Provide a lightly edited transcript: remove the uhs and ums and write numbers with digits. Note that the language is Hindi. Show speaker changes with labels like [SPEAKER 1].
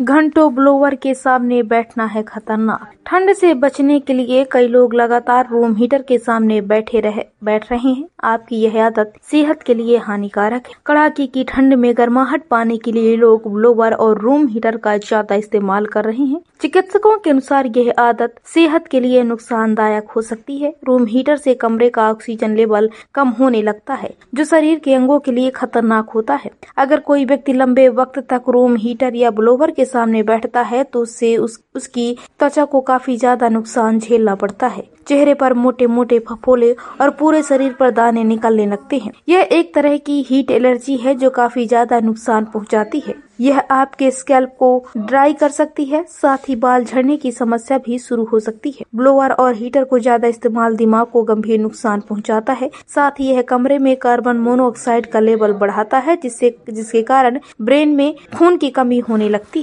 [SPEAKER 1] घंटों ब्लोअर के सामने बैठना है खतरनाक। ठंड से बचने के लिए कई लोग लगातार रूम हीटर के सामने बैठ रहे हैं। आपकी यह आदत सेहत के लिए हानिकारक है। कड़ाके की ठंड में गर्माहट पाने के लिए लोग ब्लोअर और रूम हीटर का ज्यादा इस्तेमाल कर रहे हैं। चिकित्सकों के अनुसार यह आदत सेहत के लिए नुकसानदायक हो सकती है। रूम हीटर से कमरे का ऑक्सीजन लेवल कम होने लगता है, जो शरीर के अंगों के लिए खतरनाक होता है। अगर कोई व्यक्ति लंबे वक्त तक रूम हीटर या ब्लोअर के सामने बैठता है तो उससे उसकी त्वचा को काफी ज्यादा नुकसान झेलना पड़ता है। चेहरे पर मोटे मोटे फफोले और पूरे शरीर पर दाने निकलने लगते हैं। यह एक तरह की हीट एलर्जी है जो काफी ज्यादा नुकसान पहुंचाती है। यह आपके स्कैल्प को ड्राई कर सकती है, साथ ही बाल झड़ने की समस्या भी शुरू हो सकती है। ब्लोअर और हीटर को ज्यादा इस्तेमाल दिमाग को गंभीर नुकसान पहुंचाता है। साथ ही यह कमरे में कार्बन मोनोऑक्साइड का लेवल बढ़ाता है, जिसके कारण ब्रेन में खून की कमी होने लगती है।